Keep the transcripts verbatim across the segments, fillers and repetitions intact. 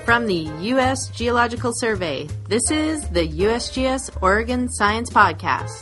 From the U S Geological Survey, this is the U S G S Oregon Science Podcast.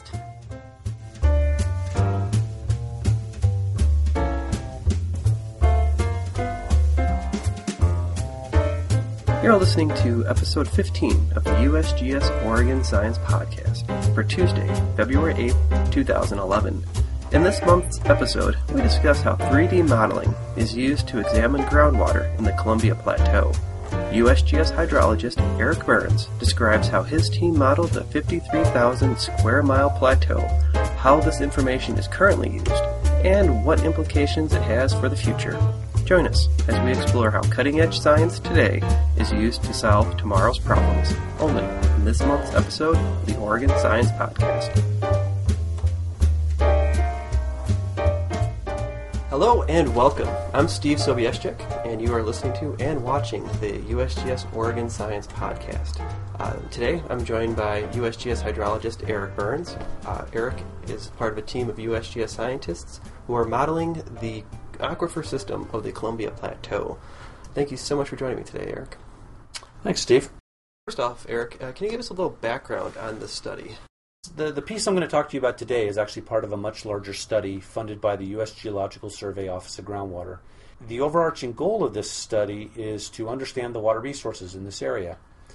You're listening to episode fifteen of the U S G S Oregon Science Podcast for Tuesday, February eighth, twenty eleven. In this month's episode, we discuss how three D modeling is used to examine groundwater in the Columbia Plateau. U S G S hydrologist Eric Burns describes how his team modeled the fifty-three thousand square mile plateau, how this information is currently used, and what implications it has for the future. Join us as we explore how cutting-edge science today is used to solve tomorrow's problems, only in this month's episode of the Oregon Science Podcast. Hello and welcome. I'm Steve Sobieschik, and you are listening to and watching the U S G S Oregon Science Podcast. Uh, today, I'm joined by U S G S hydrologist Eric Burns. Uh, Eric is part of a team of U S G S scientists who are modeling the aquifer system of the Columbia Plateau. Thank you so much for joining me today, Eric. Thanks, Steve. First off, Eric, uh, can you give us a little background on this study? The, the piece I'm going to talk to you about today is actually part of a much larger study funded by the U S Geological Survey Office of Groundwater. The overarching goal of this study is to understand the water resources in this area.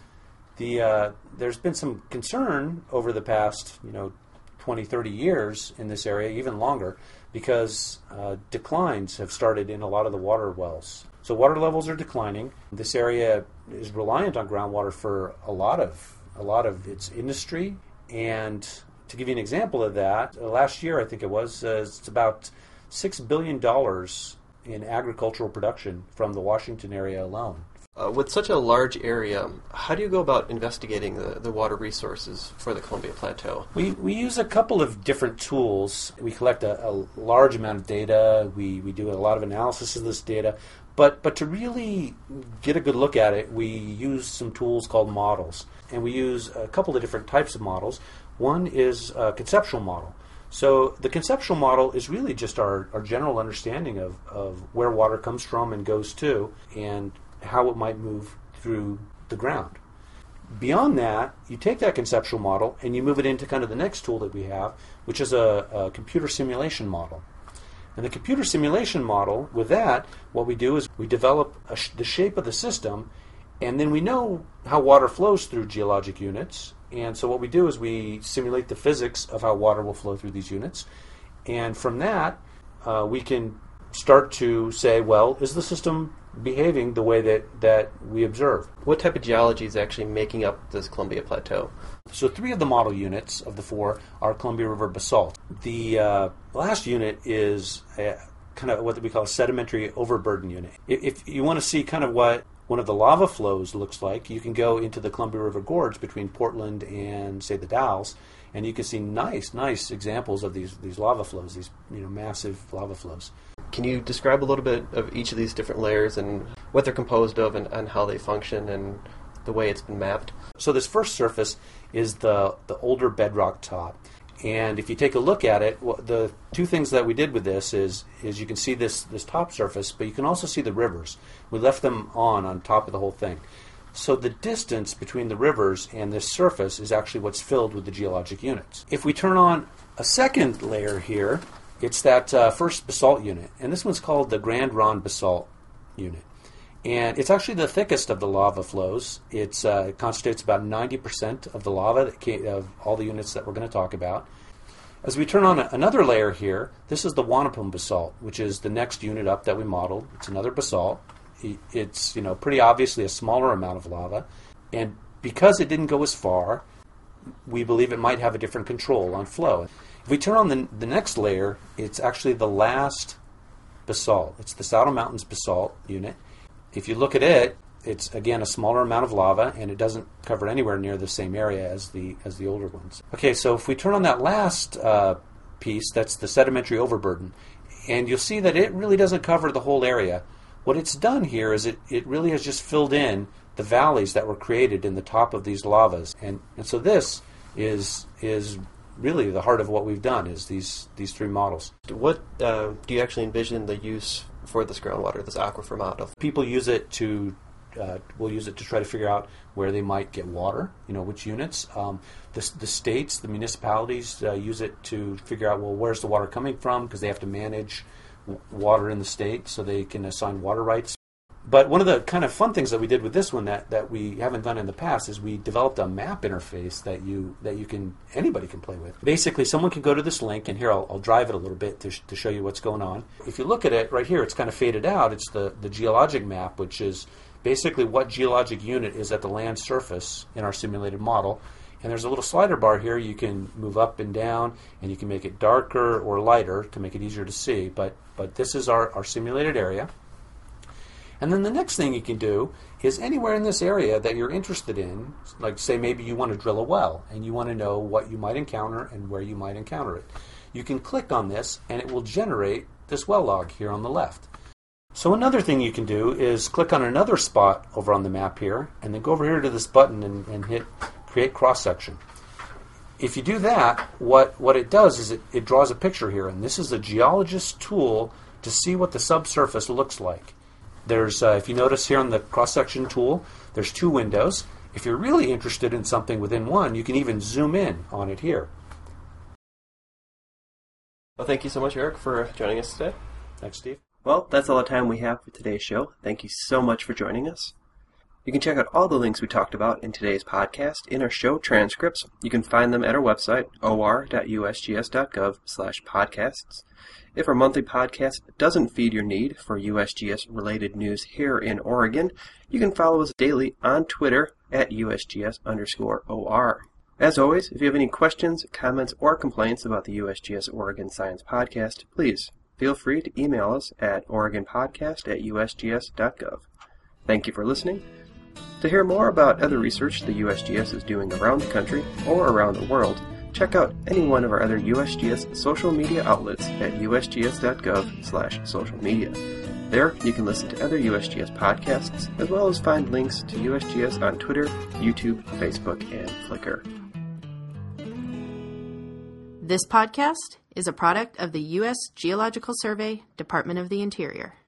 The uh, there's been some concern over the past, you know, twenty, thirty years in this area, even longer, because uh, declines have started in a lot of the water wells. So water levels are declining. This area is reliant on groundwater for a lot of a lot of its industry. And to give you an example of that, uh, last year I think it was, uh, it's about six billion dollars in agricultural production from the Washington area alone. Uh, with such a large area, how do you go about investigating the, the water resources for the Columbia Plateau? We we use a couple of different tools. We collect a, a large amount of data. We, we do a lot of analysis of this data. But but to really get a good look at it, we use some tools called models. And we use a couple of different types of models. One is a conceptual model. So the conceptual model is really just our, our general understanding of, of where water comes from and goes to, and how it might move through the ground. Beyond that, you take that conceptual model and you move it into kind of the next tool that we have, which is a, a computer simulation model. And the computer simulation model, with that, what we do is we develop a sh- the shape of the system, and then we know how water flows through geologic units. And so what we do is we simulate the physics of how water will flow through these units. And from that, uh, we can start to say, well, is the system behaving the way that, that we observe? What type of geology is actually making up this Columbia Plateau? So three of the model units of the four are Columbia River basalt. The uh, last unit is a, kind of what we call a sedimentary overburden unit. If, if you want to see kind of what one of the lava flows looks like, you can go into the Columbia River Gorge between Portland and, say, the Dalles, and you can see nice, nice examples of these these lava flows, these you know massive lava flows. Can you describe a little bit of each of these different layers and what they're composed of and, and how they function and the way it's been mapped? So this first surface is the, the older bedrock top. And if you take a look at it, well, the two things that we did with this is is you can see this, this top surface, but you can also see the rivers. We left them on on top of the whole thing. So the distance between the rivers and this surface is actually what's filled with the geologic units. If we turn on a second layer here, it's that uh, first basalt unit. And this one's called the Grand Ronde basalt unit. And it's actually the thickest of the lava flows. It's, uh, it constitutes about ninety percent of the lava that came, of all the units that we're going to talk about. As we turn on a, another layer here, this is the Wanapum basalt, which is the next unit up that we modeled. It's another basalt. It's you know pretty obviously a smaller amount of lava. And because it didn't go as far, we believe it might have a different control on flow. If we turn on the, the next layer, it's actually the last basalt. It's the Saddle Mountains basalt unit. If you look at it, it's again a smaller amount of lava, and it doesn't cover anywhere near the same area as the as the older ones. Okay, so if we turn on that last uh, piece, that's the sedimentary overburden, and you'll see that it really doesn't cover the whole area. What it's done here is it, it really has just filled in the valleys that were created in the top of these lavas, and, and so this is is really the heart of what we've done is these these three models. What uh, do you actually envision the use for this groundwater, this aquifer model? People use it to uh, will use it to try to figure out where they might get water, you know, which units. Um, the, the states, the municipalities uh, use it to figure out, well, where's the water coming from, because they have to manage w- water in the state so they can assign water rights. But one of the kind of fun things that we did with this one that, that we haven't done in the past is we developed a map interface that you that you can anybody can play with. Basically, someone can go to this link, and here I'll, I'll drive it a little bit to, sh- to show you what's going on. If you look at it right here, it's kind of faded out. It's the, the geologic map, which is basically what geologic unit is at the land surface in our simulated model. And there's a little slider bar here. You can move up and down, and you can make it darker or lighter to make it easier to see. But but this is our, our simulated area. And then the next thing you can do is anywhere in this area that you're interested in, like say maybe you want to drill a well and you want to know what you might encounter and where you might encounter it. You can click on this and it will generate this well log here on the left. So another thing you can do is click on another spot over on the map here and then go over here to this button and, and hit create cross-section. If you do that, what, what it does is it, it draws a picture here, and this is a geologist's tool to see what the subsurface looks like. There's, uh, if you notice here on the cross-section tool, there's two windows. If you're really interested in something within one, you can even zoom in on it here. Well, thank you so much, Eric, for joining us today. Thanks, Steve. Well, that's all the time we have for today's show. Thank you so much for joining us. You can check out all the links we talked about in today's podcast in our show transcripts. You can find them at our website, o r dot u s g s dot gov slash podcasts. If our monthly podcast doesn't feed your need for U S G S-related news here in Oregon, you can follow us daily on Twitter at U S G S underscore O R. As always, if you have any questions, comments, or complaints about the U S G S Oregon Science Podcast, please feel free to email us at oregonpodcast at u s g s dot gov. Thank you for listening. To hear more about other research the U S G S is doing around the country or around the world, check out any one of our other U S G S social media outlets at u s g s dot gov slash social media. There, you can listen to other U S G S podcasts, as well as find links to U S G S on Twitter, YouTube, Facebook, and Flickr. This podcast is a product of the U S Geological Survey, Department of the Interior.